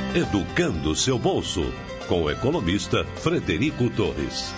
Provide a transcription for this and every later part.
Educando seu bolso, com o economista Frederico Torres.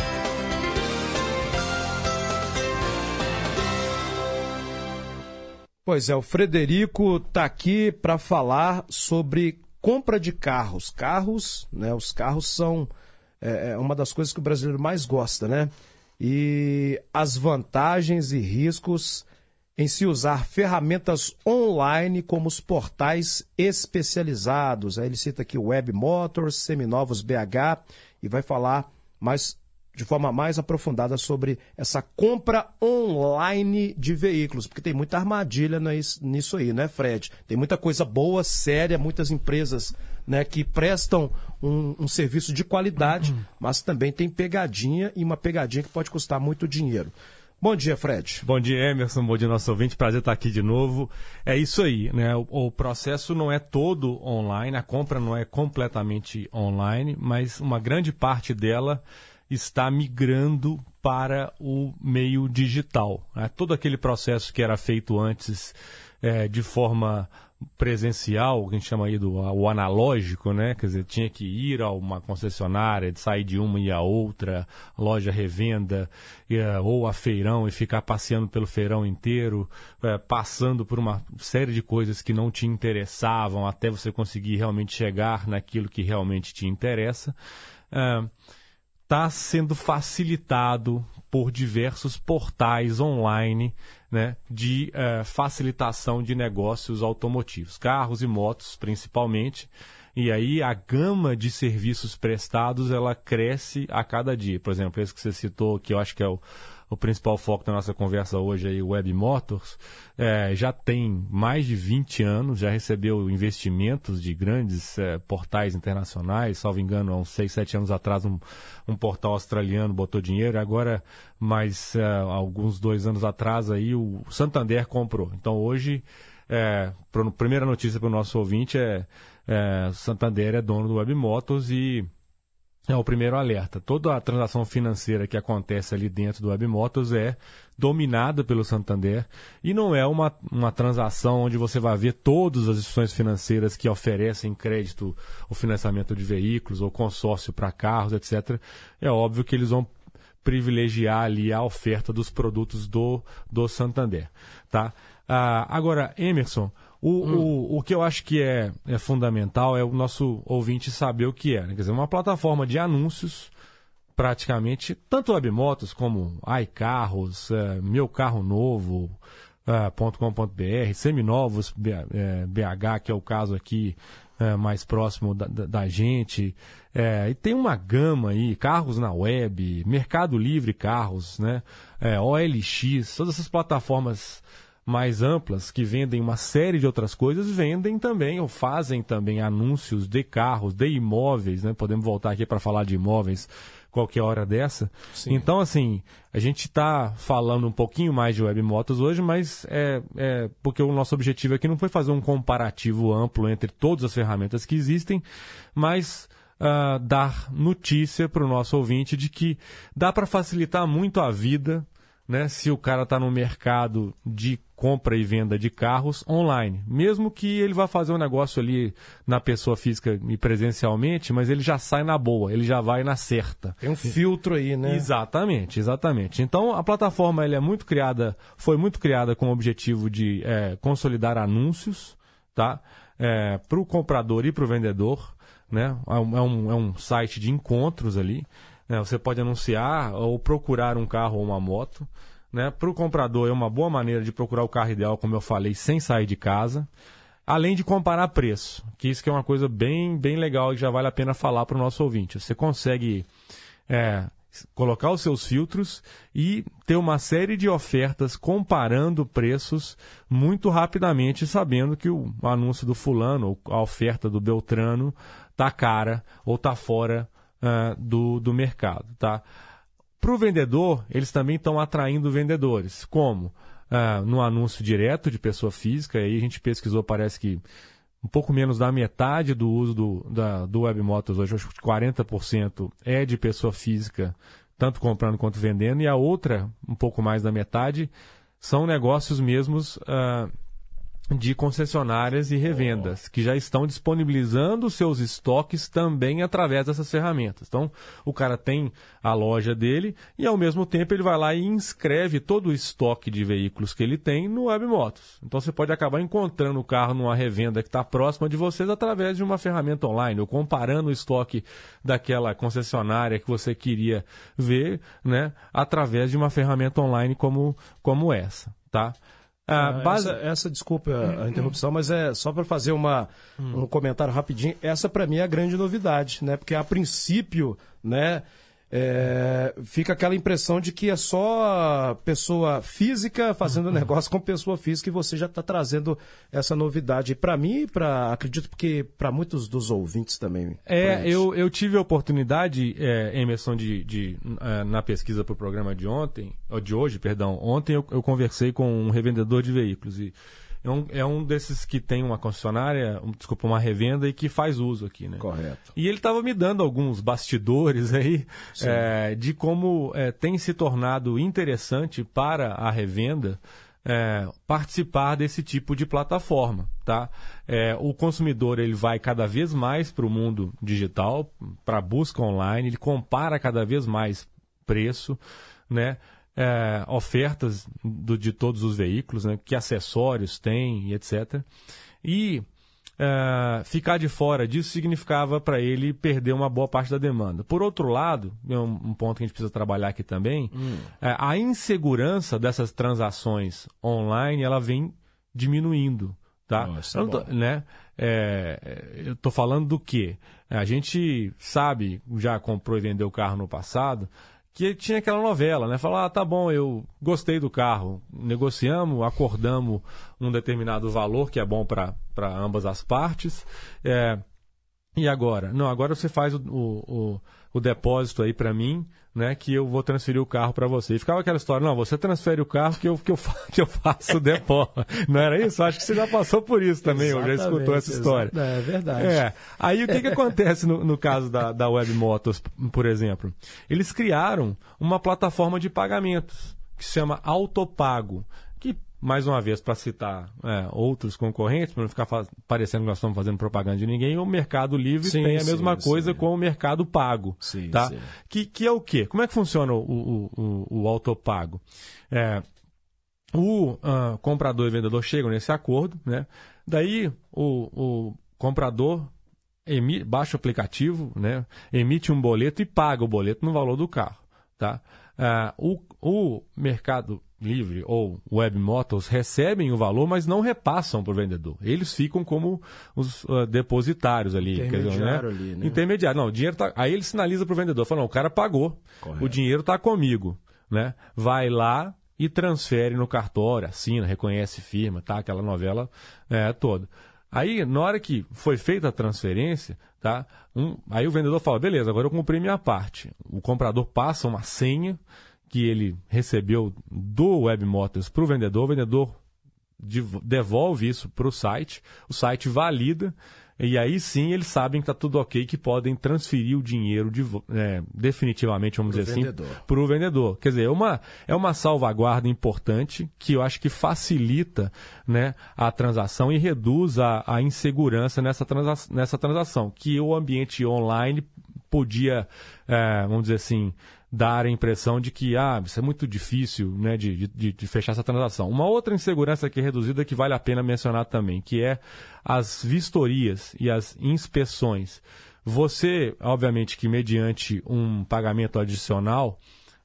Pois é, o Frederico está aqui para falar sobre compra de carros. Carros, né? Os carros são uma das coisas que o brasileiro mais gosta, né? E as vantagens e riscos em se usar ferramentas online como os portais especializados. Aí ele cita aqui o Web Motors, Seminovos BH e vai falar de forma mais aprofundada sobre essa compra online de veículos, porque tem muita armadilha nisso aí, né, Fred? Tem muita coisa boa, séria, muitas empresas, né, que prestam um serviço de qualidade, mas também tem pegadinha, e uma pegadinha que pode custar muito dinheiro. Bom dia, Fred. Bom dia, Emerson. Bom dia, nosso ouvinte. Prazer estar aqui de novo. É isso aí, né? O processo não é todo online, a compra não é completamente online, mas uma grande parte dela está migrando para o meio digital, né? Todo aquele processo que era feito antes de forma presencial, que a gente chama aí o analógico, né? Quer dizer, tinha que ir a uma concessionária, sair de uma e ir a outra, loja revenda, ou a feirão e ficar passeando pelo feirão inteiro, passando por uma série de coisas que não te interessavam até você conseguir realmente chegar naquilo que realmente te interessa. Está sendo facilitado por diversos portais online, né, de facilitação de negócios automotivos, carros e motos principalmente, e aí a gama de serviços prestados ela cresce a cada dia. Por exemplo, esse que você citou, que eu acho que é o principal foco da nossa conversa hoje, aí, o Web Motors, já tem mais de 20 anos, já recebeu investimentos de grandes portais internacionais, salvo engano, há uns 6, 7 anos atrás um portal australiano botou dinheiro, agora, mais alguns 2 anos atrás, aí, o Santander comprou. Então, hoje, primeira notícia para o nosso ouvinte Santander é dono do Web Motors e é o primeiro alerta. Toda a transação financeira que acontece ali dentro do Web Motors é dominada pelo Santander e não é uma transação onde você vai ver todas as instituições financeiras que oferecem crédito ou financiamento de veículos ou consórcio para carros, etc. É óbvio que eles vão privilegiar ali a oferta dos produtos do Santander, tá? Agora, Emerson, o que eu acho que é fundamental é o nosso ouvinte saber o que é, né? Quer dizer, uma plataforma de anúncios, praticamente, tanto Webmotos como iCarros, Meu Carro Novo, .com.br, Seminovos BH, que é o caso aqui mais próximo da gente, e tem uma gama aí, carros na web, Mercado Livre Carros, né? OLX, todas essas plataformas mais amplas, que vendem uma série de outras coisas, vendem também ou fazem também anúncios de carros, de imóveis, né? Podemos voltar aqui para falar de imóveis qualquer hora dessa. Sim. Então, assim, a gente está falando um pouquinho mais de Web Motors hoje, mas porque o nosso objetivo aqui não foi fazer um comparativo amplo entre todas as ferramentas que existem, mas dar notícia para o nosso ouvinte de que dá para facilitar muito a vida, né, se o cara está no mercado de compra e venda de carros online. Mesmo que ele vá fazer um negócio ali na pessoa física e presencialmente, mas ele já sai na boa, ele já vai na certa. Tem um filtro aí, né? Exatamente. Então, a plataforma ela foi muito criada com o objetivo de consolidar anúncios, tá? Para o comprador e para o vendedor, né? É um site de encontros ali. Você pode anunciar ou procurar um carro ou uma moto, né? Para o comprador é uma boa maneira de procurar o carro ideal, como eu falei, sem sair de casa, além de comparar preço, que isso que é uma coisa bem, bem legal e já vale a pena falar para o nosso ouvinte. Você consegue colocar os seus filtros e ter uma série de ofertas comparando preços muito rapidamente, sabendo que o anúncio do fulano ou a oferta do Beltrano está cara ou está fora do mercado, tá? Para o vendedor, eles também estão atraindo vendedores. Como? No anúncio direto de pessoa física, aí a gente pesquisou, parece que um pouco menos da metade do uso do Web Motors hoje, acho que 40% é de pessoa física, tanto comprando quanto vendendo, e a outra, um pouco mais da metade, são negócios mesmos de concessionárias e revendas, que já estão disponibilizando seus estoques também através dessas ferramentas. Então, o cara tem a loja dele e, ao mesmo tempo, ele vai lá e inscreve todo o estoque de veículos que ele tem no Webmotos. Então, você pode acabar encontrando o carro numa revenda que está próxima de vocês através de uma ferramenta online, ou comparando o estoque daquela concessionária que você queria ver, né, através de uma ferramenta online como essa, tá? Desculpa a interrupção, mas é só para fazer um comentário rapidinho. Essa, para mim, é a grande novidade, né? Porque, a princípio, né, fica aquela impressão de que é só pessoa física fazendo negócio com pessoa física, e você já está trazendo essa novidade. Para mim, acredito que para muitos dos ouvintes também. Eu tive a oportunidade, Emerson, na pesquisa para o programa de hoje, ontem eu conversei com um revendedor de veículos e é um desses que tem uma concessionária, uma revenda e que faz uso aqui, né? Correto. E ele estava me dando alguns bastidores aí de como tem se tornado interessante para a revenda participar desse tipo de plataforma, tá? O consumidor ele vai cada vez mais para o mundo digital, para a busca online, ele compara cada vez mais preço, né? Ofertas de todos os veículos, né? Que acessórios tem, etc. E ficar de fora disso significava para ele perder uma boa parte da demanda. Por outro lado, é um ponto que a gente precisa trabalhar aqui também, a insegurança dessas transações online ela vem diminuindo. Tá? Eu estou falando do quê? A gente sabe, já comprou e vendeu o carro no passado, que tinha aquela novela, né? Falar, tá bom, eu gostei do carro, negociamos, acordamos um determinado valor que é bom para ambas as partes. E agora? Não, agora você faz o depósito aí para mim, né? Que eu vou transferir o carro para você. E ficava aquela história, não, você transfere o carro que eu faço o depósito. Não era isso? Acho que você já passou por isso também, ou já escutou essa história. É verdade. Aí o que acontece no caso da Webmotos, por exemplo? Eles criaram uma plataforma de pagamentos que se chama Autopago, que, mais uma vez, para citar outros concorrentes, para não ficar parecendo que nós estamos fazendo propaganda de ninguém, o Mercado Livre tem a mesma coisa com o Mercado Pago. Sim, tá? Sim. Que é o quê? Como é que funciona o Autopago? O comprador e vendedor chegam nesse acordo, né? Daí o comprador baixa o aplicativo, né? Emite um boleto e paga o boleto no valor do carro. Tá? O Mercado Livre ou Webmotos recebem o valor, mas não repassam para o vendedor. Eles ficam como os depositários ali. Intermediário ali, né? Intermediário. Não, o dinheiro tá... Aí ele sinaliza para o vendedor, fala, não, o cara pagou, correto, o dinheiro está comigo. Né? Vai lá e transfere no cartório, assina, reconhece firma, tá? Aquela novela toda. Aí, na hora que foi feita a transferência, tá? Aí o vendedor fala, beleza, agora eu cumpri minha parte. O comprador passa uma senha que ele recebeu do Webmotos para o vendedor devolve isso para o site valida, e aí sim eles sabem que está tudo ok, que podem transferir o dinheiro definitivamente, vamos dizer assim, para o vendedor. Quer dizer, é uma salvaguarda importante que eu acho que facilita, né, a transação e reduz a insegurança nessa transação, que o ambiente online podia, vamos dizer assim, dar a impressão de que isso é muito difícil, né, de fechar essa transação. Uma outra insegurança que é reduzida que vale a pena mencionar também, que é as vistorias e as inspeções. Você, obviamente, que mediante um pagamento adicional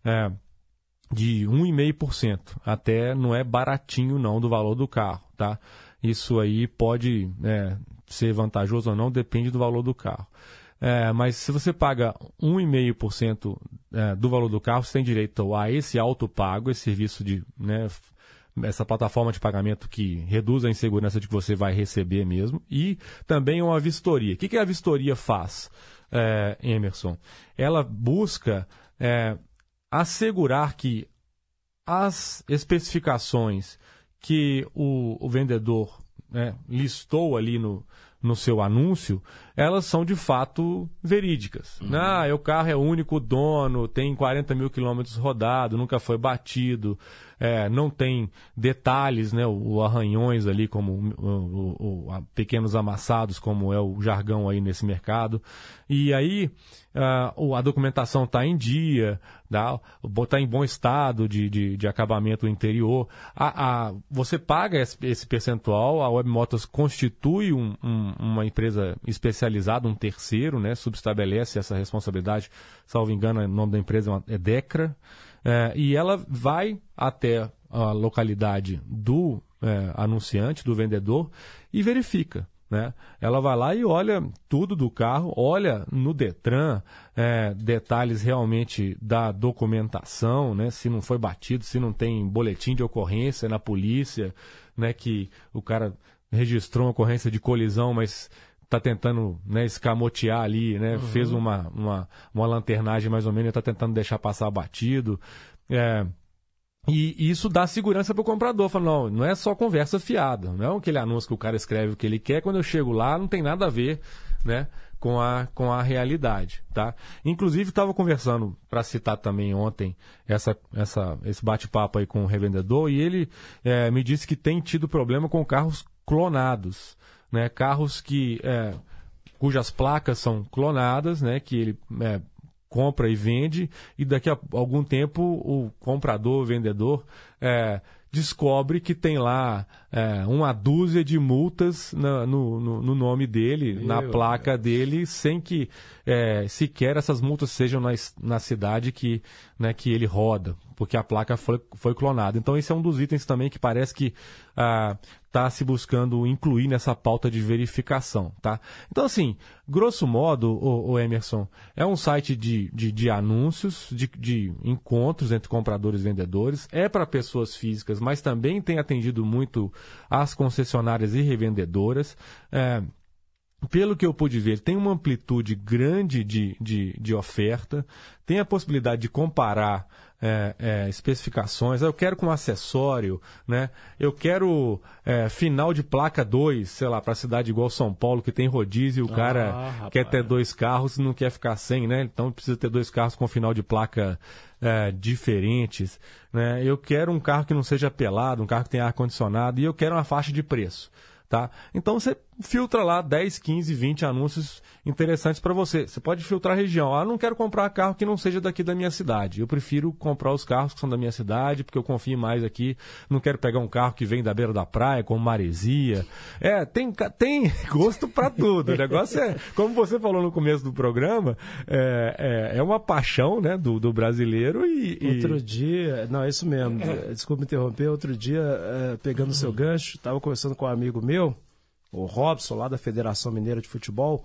de 1,5%, até não é baratinho não do valor do carro, tá? Isso aí pode ser vantajoso ou não, depende do valor do carro. Mas se você paga 1,5% do valor do carro, você tem direito a esse autopago, esse serviço de, né, essa plataforma de pagamento que reduz a insegurança de que você vai receber mesmo, e também uma vistoria. O que a vistoria faz, Emerson? Ela busca assegurar que as especificações que o vendedor listou ali no seu anúncio, elas são de fato verídicas. O carro é único dono, tem 40 mil quilômetros rodado, nunca foi batido, não tem detalhes, né, o arranhões ali, como pequenos amassados, como é o jargão aí nesse mercado. E aí a documentação está em dia, está em bom estado de acabamento interior. Você paga esse percentual, a Webmotors constitui uma empresa especializada, um terceiro, né, subestabelece essa responsabilidade, salvo engano, o nome da empresa é Decra, e ela vai até a localidade do anunciante, do vendedor, e verifica. Né? Ela vai lá e olha tudo do carro, olha no Detran detalhes realmente da documentação, né? Se não foi batido, se não tem boletim de ocorrência na polícia, né? Que o cara registrou uma ocorrência de colisão, mas está tentando, né, escamotear ali, né? Fez uma lanternagem mais ou menos e está tentando deixar passar batido. E isso dá segurança para o comprador. Fala, não é só conversa fiada. Não é aquele anúncio que o cara escreve o que ele quer. Quando eu chego lá, não tem nada a ver, né, com a realidade. Tá? Inclusive, estava conversando, para citar também ontem, esse bate-papo aí com o revendedor, e ele me disse que tem tido problema com carros clonados. Né? Carros cujas placas são clonadas, né, que ele compra e vende, e daqui a algum tempo o comprador, o vendedor, descobre que tem lá uma dúzia de multas no nome dele, na placa dele, sem que sequer essas multas sejam na cidade que ele roda, porque a placa foi clonada. Então esse é um dos itens também que parece que está se buscando incluir nessa pauta de verificação. Tá? Então, assim, grosso modo, o Emerson, é um site de anúncios, de encontros entre compradores e vendedores, é para pessoas físicas, mas também tem atendido muito as concessionárias e revendedoras. Pelo que eu pude ver, tem uma amplitude grande de oferta, tem a possibilidade de comparar especificações. Eu quero com acessório, né? Eu quero final de placa 2, sei lá, para cidade igual São Paulo, que tem rodízio, o cara quer ter 2 carros e não quer ficar sem, né? Então precisa ter 2 carros com final de placa diferentes, né? Eu quero um carro que não seja pelado, um carro que tenha ar-condicionado, e eu quero uma faixa de preço. Tá? Então você filtra lá 10, 15, 20 anúncios interessantes para você. Você pode filtrar a região. Não quero comprar carro que não seja daqui da minha cidade. Eu prefiro comprar os carros que são da minha cidade, porque eu confio mais aqui. Não quero pegar um carro que vem da beira da praia, como maresia. Tem gosto para tudo. O negócio como você falou no começo do programa, é uma paixão, né, do brasileiro. Outro dia, não, é isso mesmo. Desculpa me interromper. Outro dia, pegando o seu gancho, estava conversando com um amigo meu, o Robson, lá da Federação Mineira de Futebol,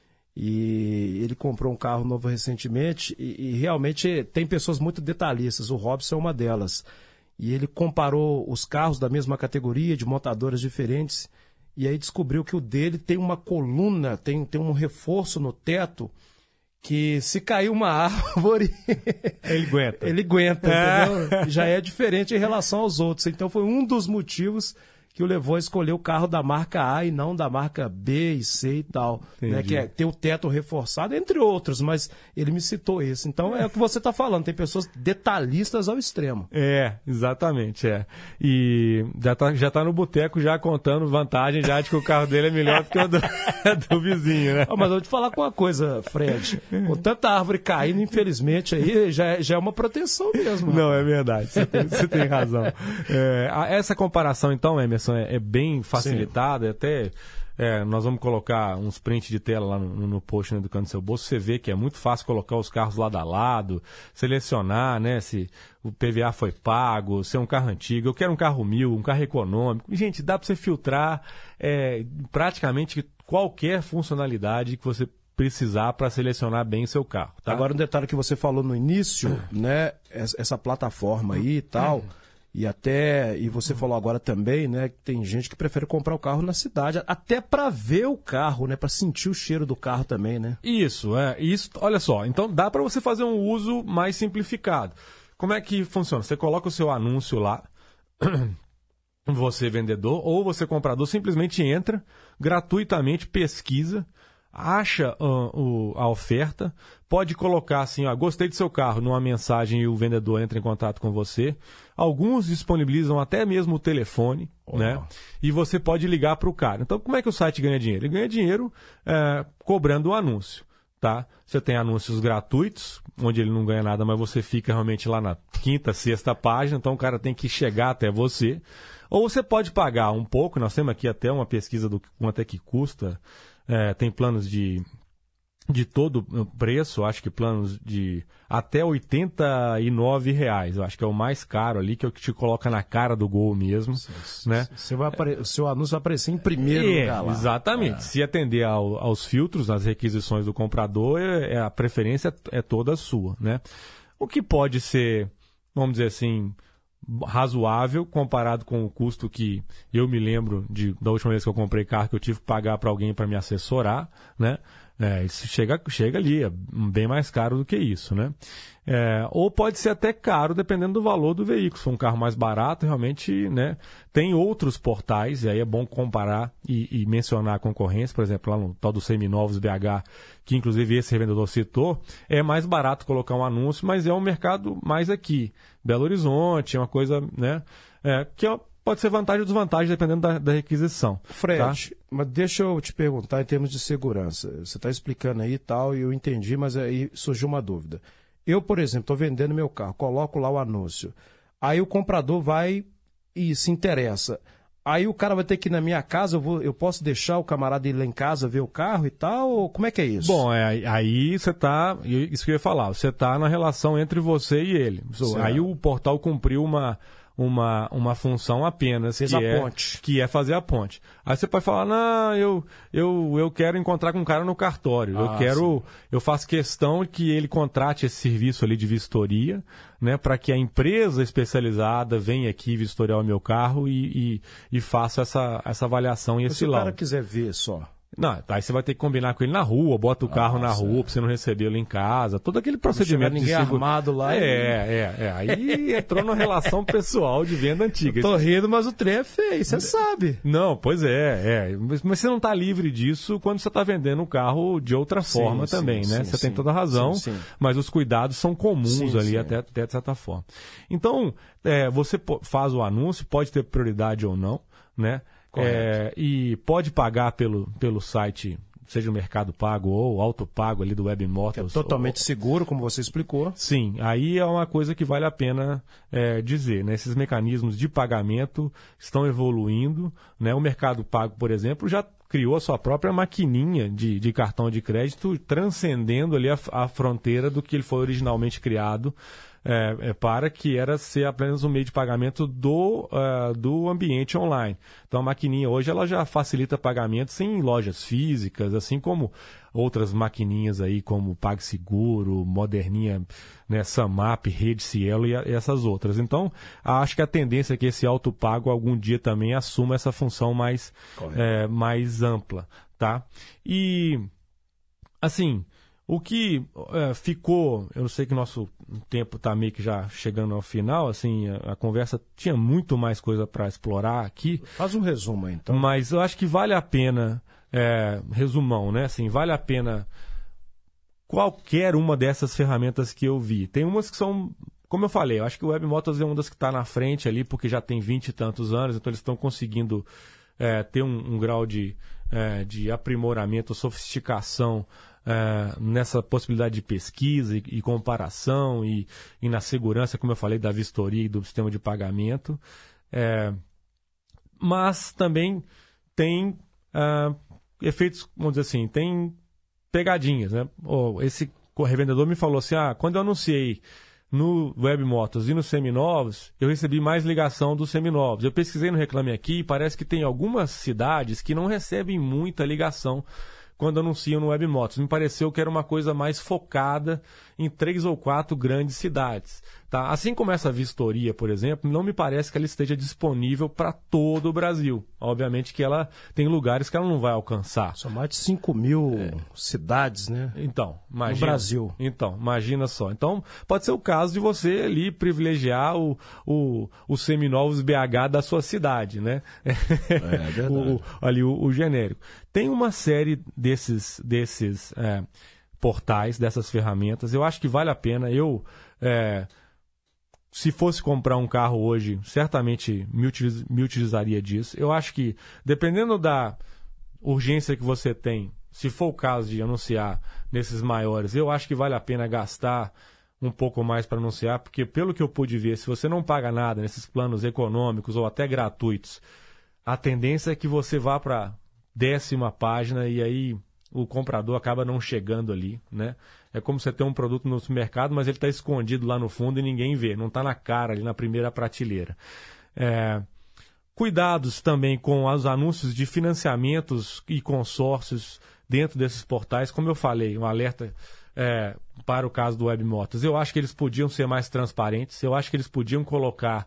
e ele comprou um carro novo recentemente, e realmente tem pessoas muito detalhistas, o Robson é uma delas, e ele comparou os carros da mesma categoria, de montadoras diferentes, e aí descobriu que o dele tem uma coluna, tem um reforço no teto, que se cair uma árvore... Ele aguenta, entendeu? Já é diferente em relação aos outros, então foi um dos motivos que o levou a escolher o carro da marca A e não da marca B e C e tal, né, que tem o teto reforçado, entre outros, mas ele me citou esse. Então é o que você está falando, tem pessoas detalhistas ao extremo. Exatamente, E já tá no boteco já contando vantagem já de que o carro dele é melhor do que o do vizinho, né? Mas eu vou te falar com uma coisa, Fred, com tanta árvore caindo, infelizmente, aí já é uma proteção mesmo. Não, é verdade, você tem razão. Essa comparação, então, Emerson, é bem facilitada, até nós vamos colocar uns prints de tela lá no post, né, Educando Seu Bolso. Você vê que é muito fácil colocar os carros lado a lado, selecionar, né, se o PVA foi pago, se é um carro antigo. Eu quero um carro 1000, um carro econômico. Gente, dá para você filtrar praticamente qualquer funcionalidade que você precisar para selecionar bem o seu carro. Tá? Agora, um detalhe que você falou no início, né, essa plataforma aí e tal... E você falou agora também, né, que tem gente que prefere comprar o carro na cidade, até para ver o carro, né, para sentir o cheiro do carro também, né? Isso, olha só, então dá para você fazer um uso mais simplificado. Como é que funciona? Você coloca o seu anúncio lá, você vendedor, ou você comprador, simplesmente entra gratuitamente, pesquisa, acha a oferta, pode colocar assim, gostei do seu carro, numa mensagem e o vendedor entra em contato com você. Alguns disponibilizam até mesmo o telefone, né? E você pode ligar para o cara. Então, como é que o site ganha dinheiro? Ele ganha dinheiro cobrando o anúncio. Tá? Você tem anúncios gratuitos, onde ele não ganha nada, mas você fica realmente lá na 5ª, 6ª página, então o cara tem que chegar até você. Ou você pode pagar um pouco, nós temos aqui até uma pesquisa do quanto é que custa, tem planos de todo preço, acho que planos de até R$ 89, eu acho que é o mais caro ali, que é o que te coloca na cara do gol mesmo. Né? O seu anúncio vai aparecer em primeiro lugar lá. Exatamente. Se atender aos filtros, às requisições do comprador, a preferência é toda sua. Né? O que pode ser, vamos dizer assim, razoável comparado com o custo que eu me lembro da última vez que eu comprei carro, que eu tive que pagar para alguém para me assessorar, né? Isso chega ali, é bem mais caro do que isso, né? Ou pode ser até caro, dependendo do valor do veículo. Se for um carro mais barato, realmente, né? Tem outros portais, e aí é bom comparar e mencionar a concorrência, por exemplo, lá no tal do Seminovos BH, que inclusive esse revendedor citou, é mais barato colocar um anúncio, mas é um mercado mais aqui. Belo Horizonte, é uma coisa, né? Que pode ser vantagem ou desvantagem, dependendo da requisição. Fred, tá? Mas deixa eu te perguntar em termos de segurança. Você está explicando aí e tal, e eu entendi, mas aí surgiu uma dúvida. Eu, por exemplo, estou vendendo meu carro, coloco lá o anúncio. Aí o comprador vai e se interessa. Aí o cara vai ter que ir na minha casa, eu posso deixar o camarada ir lá em casa ver o carro e tal? Ou como é que é isso? Bom, aí você está, isso que eu ia falar, você está na relação entre você e ele. Aí o portal cumpriu uma função apenas, que é fazer a ponte. Aí você pode falar, não, eu quero encontrar com um cara no cartório, eu faço questão que ele contrate esse serviço ali de vistoria, né, para que a empresa especializada venha aqui vistoriar o meu carro e faça essa avaliação e esse laudo. Se o cara quiser ver só... Não, aí você vai ter que combinar com ele na rua, bota o carro na rua pra você não receber ele em casa, todo aquele procedimento de armado lá. Aí entrou numa relação pessoal de venda antiga. Eu tô rindo, mas o trem é feio, você sabe. Não, pois é. Mas você não tá livre disso quando você tá vendendo o carro de outra forma também, né? Você tem toda a razão, mas os cuidados são comuns ali até de certa forma. Então, você faz o anúncio, pode ter prioridade ou não, né? E pode pagar pelo site, seja o Mercado Pago ou o Autopago ali do Webmotors. É totalmente seguro, como você explicou. Sim, aí é uma coisa que vale a pena dizer, né? Esses mecanismos de pagamento estão evoluindo, né? O Mercado Pago, por exemplo, já criou a sua própria maquininha de cartão de crédito, transcendendo ali a fronteira do que ele foi originalmente criado, para que era ser apenas um meio de pagamento do ambiente online. Então a maquininha hoje ela já facilita pagamentos em lojas físicas, assim como outras maquininhas aí como PagSeguro, Moderninha, né, Samap, Rede Cielo e essas outras. Então acho que a tendência é que esse autopago algum dia também assuma essa função mais ampla, tá? E assim, o que ficou, eu sei que nosso tempo está meio que já chegando ao final, assim, a conversa tinha muito mais coisa para explorar aqui. Faz um resumo aí, então. Mas eu acho que vale a pena, resumão, né? Assim, vale a pena qualquer uma dessas ferramentas que eu vi. Tem umas que são, como eu falei, eu acho que o Webmotors é uma das que está na frente ali, porque já tem 20 e tantos anos, então eles estão conseguindo ter um grau de aprimoramento, sofisticação nessa possibilidade de pesquisa e comparação e na segurança, como eu falei, da vistoria e do sistema de pagamento. Mas também tem efeitos, vamos dizer assim, tem pegadinhas, né? Esse revendedor me falou assim, quando eu anunciei no Webmotors e no Seminovos, eu recebi mais ligação dos Seminovos. Eu pesquisei no Reclame Aqui e parece que tem algumas cidades que não recebem muita ligação quando anunciam no Webmotors. Me pareceu que era uma coisa mais focada em 3 ou 4 grandes cidades. Tá? Assim como essa vistoria, por exemplo, não me parece que ela esteja disponível para todo o Brasil. Obviamente que ela tem lugares que ela não vai alcançar. São mais de 5 mil cidades, né? Então, imagina. No Brasil. Então, imagina só. Então, pode ser o caso de você ali privilegiar o Seminovos BH da sua cidade, né? É verdade. o genérico. Tem uma série desses portais, dessas ferramentas. Eu acho que vale a pena. Se fosse comprar um carro hoje, certamente me utilizaria disso. Eu acho que, dependendo da urgência que você tem, se for o caso de anunciar nesses maiores, eu acho que vale a pena gastar um pouco mais para anunciar, porque pelo que eu pude ver, se você não paga nada nesses planos econômicos ou até gratuitos, a tendência é que você vá para a 10ª página e aí o comprador acaba não chegando ali, né? É como você ter um produto no supermercado, mas ele está escondido lá no fundo e ninguém vê, não está na cara ali na primeira prateleira. Cuidados também com os anúncios de financiamentos e consórcios dentro desses portais, como eu falei, um alerta para o caso do Webmotors. Eu acho que eles podiam ser mais transparentes, eu acho que eles podiam colocar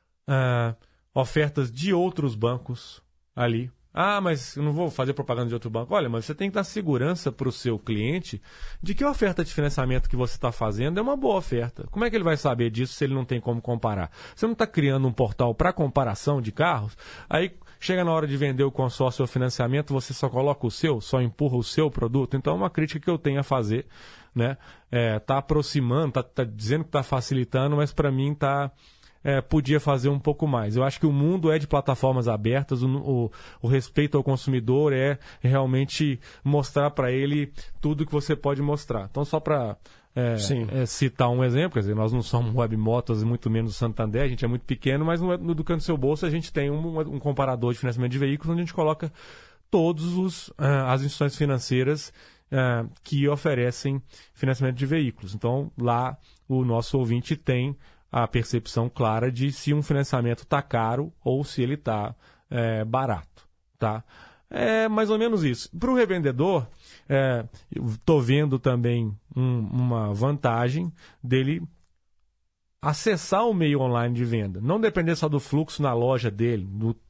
ofertas de outros bancos ali. Ah, mas eu não vou fazer propaganda de outro banco. Olha, mas você tem que dar segurança para o seu cliente de que a oferta de financiamento que você está fazendo é uma boa oferta. Como é que ele vai saber disso se ele não tem como comparar? Você não está criando um portal para comparação de carros? Aí chega na hora de vender o consórcio ou financiamento, você só coloca o seu, só empurra o seu produto. Então é uma crítica que eu tenho a fazer, né? Tá aproximando, tá dizendo que está facilitando, mas para mim podia fazer um pouco mais. Eu acho que o mundo é de plataformas abertas, o respeito ao consumidor é realmente mostrar para ele tudo que você pode mostrar. Então, só para citar um exemplo, quer dizer, nós não somos Webmotors, muito menos o Santander, a gente é muito pequeno, mas no Educando Seu Bolso a gente tem um comparador de financiamento de veículos onde a gente coloca todas as instituições financeiras que oferecem financiamento de veículos. Então, lá o nosso ouvinte tem a percepção clara de se um financiamento está caro ou se ele está barato. Tá? É mais ou menos isso. Para o revendedor, estou vendo também uma vantagem dele acessar o meio online de venda. Não depender só do fluxo na loja dele,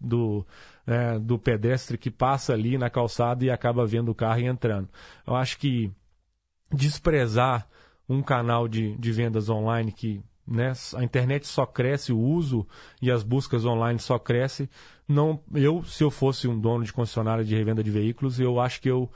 do pedestre que passa ali na calçada e acaba vendo o carro e entrando. Eu acho que desprezar um canal de vendas online que, né, a internet só cresce, o uso e as buscas online só crescem. Se eu fosse um dono de concessionária de revenda de veículos, eu acho que eu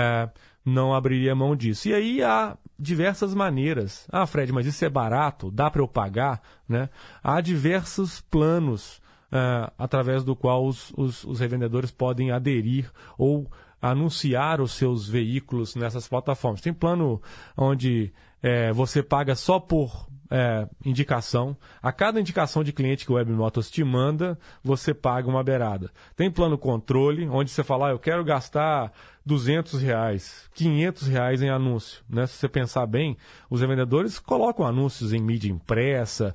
não abriria mão disso. E aí há diversas maneiras. Ah, Fred, mas isso é barato? Dá para eu pagar? Né? Há diversos planos através do qual os revendedores podem aderir ou anunciar os seus veículos nessas plataformas. Tem plano onde você paga só por indicação. A cada indicação de cliente que o Webmotors te manda, você paga uma beirada. Tem plano controle, onde você fala, eu quero gastar R$200, R$500 em anúncio. Né? Se você pensar bem, os revendedores colocam anúncios em mídia impressa,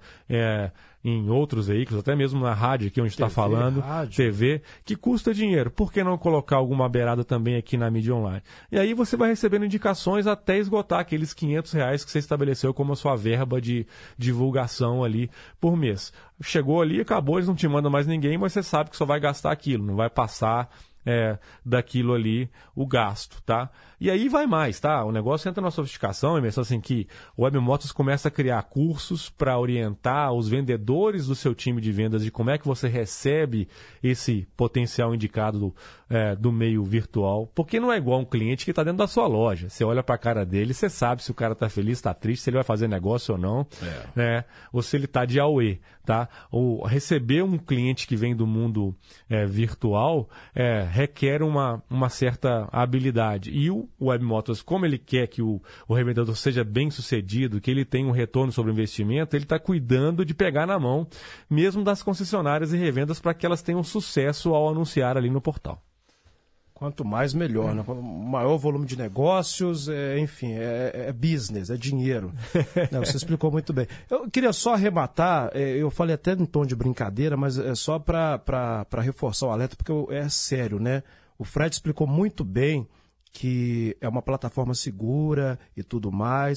em outros veículos, até mesmo na rádio aqui onde está falando, rádio. TV, que custa dinheiro. Por que não colocar alguma beirada também aqui na mídia online? E aí você vai recebendo indicações até esgotar aqueles R$500 que você estabeleceu como a sua verba de divulgação ali por mês. Chegou ali, acabou, eles não te mandam mais ninguém, mas você sabe que só vai gastar aquilo, não vai passar daquilo ali o gasto, tá? E aí vai mais, tá? O negócio entra na sofisticação, Emerson, assim, que o Webmotors começa a criar cursos para orientar os vendedores do seu time de vendas de como é que você recebe esse potencial indicado do meio virtual, porque não é igual um cliente que está dentro da sua loja. Você olha para a cara dele, você sabe se o cara está feliz, está triste, se ele vai fazer negócio ou não, ou se ele está de auê, tá? Ou receber um cliente que vem do mundo virtual requer uma certa habilidade. E o Webmotors, como ele quer que o revendedor seja bem sucedido, que ele tenha um retorno sobre o investimento, ele está cuidando de pegar na mão mesmo das concessionárias e revendas para que elas tenham sucesso ao anunciar ali no portal. Quanto mais, melhor. Né? Maior volume de negócios, enfim, é business, é dinheiro. Não, você explicou muito bem. Eu queria só arrematar, eu falei até em tom de brincadeira, mas é só para reforçar o alerta, porque é sério, né? O Fred explicou muito bem que é uma plataforma segura e tudo mais.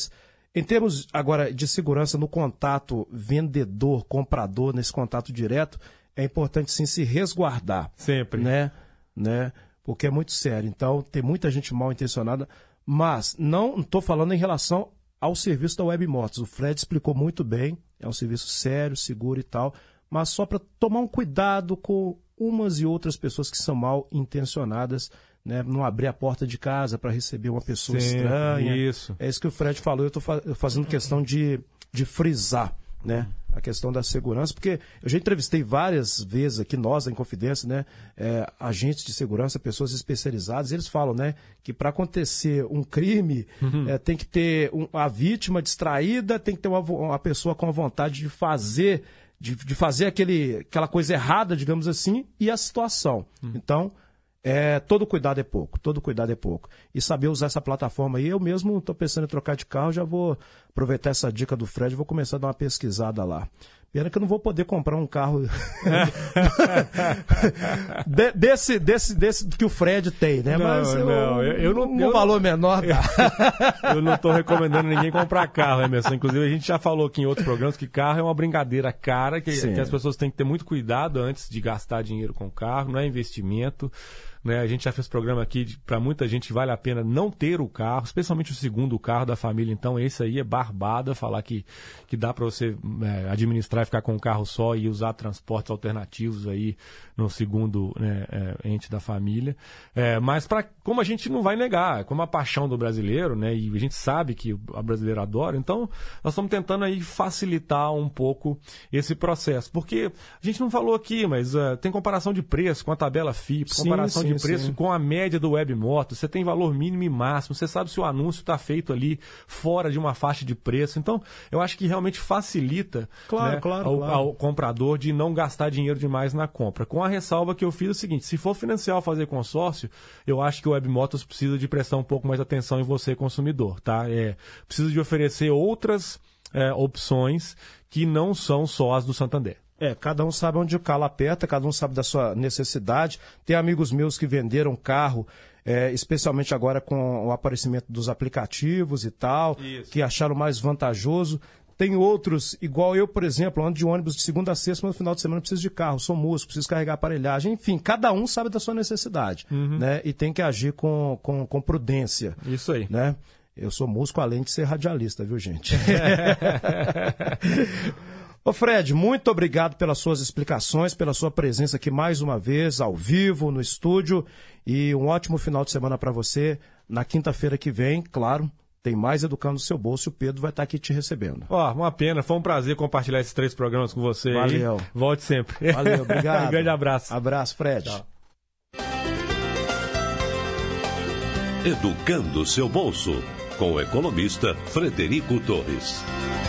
Em termos agora de segurança no contato vendedor-comprador, nesse contato direto, é importante sim se resguardar. Sempre. Né? Porque é muito sério. Então, tem muita gente mal intencionada, mas não estou falando em relação ao serviço da Web Motors. O Fred explicou muito bem, é um serviço sério, seguro e tal, mas só para tomar um cuidado com umas e outras pessoas que são mal intencionadas, né? Não abrir a porta de casa para receber uma pessoa estranha. Isso. É isso que o Fred falou, eu estou fazendo questão de frisar, né? A questão da segurança, porque eu já entrevistei várias vezes aqui, nós, em Confidência, né? Agentes de segurança, pessoas especializadas, eles falam, né? Que para acontecer um crime, tem que ter a vítima distraída, tem que ter uma pessoa com a vontade de fazer, de fazer aquela coisa errada, digamos assim, e a situação. Então, todo cuidado é pouco, E saber usar essa plataforma aí, eu mesmo estou pensando em trocar de carro, já vou aproveitar essa dica do Fred e vou começar a dar uma pesquisada lá. Pena que eu não vou poder comprar um carro desse que o Fred tem, né? Mas um valor menor dá. Eu não estou recomendando ninguém comprar carro, Emerson. Inclusive, a gente já falou aqui em outros programas que carro é uma brincadeira cara, que as pessoas têm que ter muito cuidado antes de gastar dinheiro com carro, não é investimento. Né? A gente já fez programa aqui, para muita gente vale a pena não ter o carro, especialmente o segundo carro da família. Então esse aí é barbada, falar que dá para você administrar e ficar com um carro só e usar transportes alternativos aí no segundo, né, ente da família. Mas como a gente não vai negar, como a paixão do brasileiro, né, e a gente sabe que o brasileiro adora, então nós estamos tentando aí facilitar um pouco esse processo. Porque a gente não falou aqui, mas tem comparação de preço com a tabela FIP, comparação de preço com a média do Web Motors, você tem valor mínimo e máximo, você sabe se o anúncio está feito ali fora de uma faixa de preço. Então, eu acho que realmente facilita ao comprador de não gastar dinheiro demais na compra. Com a ressalva que eu fiz o seguinte, se for financiar ou fazer consórcio, eu acho que o Web Motors precisa de prestar um pouco mais atenção em você, consumidor. Tá? Precisa de oferecer outras opções que não são só as do Santander. Cada um sabe onde o calo aperta, cada um sabe da sua necessidade. Tem amigos meus que venderam carro, especialmente agora com o aparecimento dos aplicativos e tal, que acharam mais vantajoso. Tem outros, igual eu, por exemplo, ando de ônibus de segunda a sexta, mas no final de semana eu preciso de carro, sou músico, preciso carregar aparelhagem. Enfim, cada um sabe da sua necessidade, né? E tem que agir com prudência. Isso aí. Né? Eu sou músico além de ser radialista, viu, gente? Ô Fred, muito obrigado pelas suas explicações, pela sua presença aqui mais uma vez, ao vivo, no estúdio, e um ótimo final de semana para você. Na quinta-feira que vem, claro, tem mais Educando o Seu Bolso e o Pedro vai estar aqui te recebendo. Uma pena, foi um prazer compartilhar esses 3 programas com você. Valeu. Aí. Volte sempre. Valeu, obrigado. Um grande abraço. Abraço, Fred. Tchau. Educando o Seu Bolso, com o economista Frederico Torres.